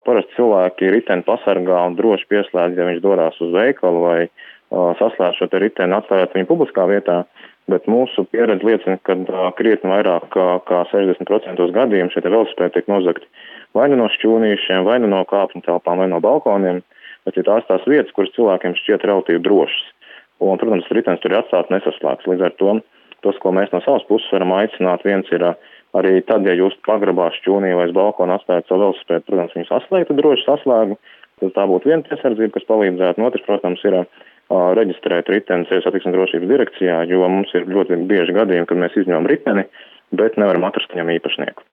parasti cilvēki riteni pasargā un droši pieslēdz, ja viņš dodas uz veikalu vai saslēdz šo te riteni, atstājot viņu publiskā vietā. Bet mūsu pieredze liecina, ka krietni vairāk kā 60% gadījumu šie velosipēdi tiek nozagti vai nu no šķūnīšiem, vai nu no kāpņu telpām, vai no balkoniem, bet ir tās vietas, kuras cilvēkiem šķiet relatīvi drošas. Un, protams, ritenis tur ir atstāts nesaslēgts. Līdz ar to, tos, ko mēs no savas puses varam aicināt, viens ir arī tad, ja jūs pagrabā šķūnī vai uz balkona atstājat savu velosipēdu, protams, viņu saslēgtu droši saslēgu, tad tā būtu viena piesardzība, kas palīdzētu. Un otrs, protams, ir reģistrēt riteni Ceļu satiksmes drošības direkcijā, jo mums ir ļoti bieži gadījumi, kad mēs izņemam riteni, bet nevaram atrast viņam īpašnieku.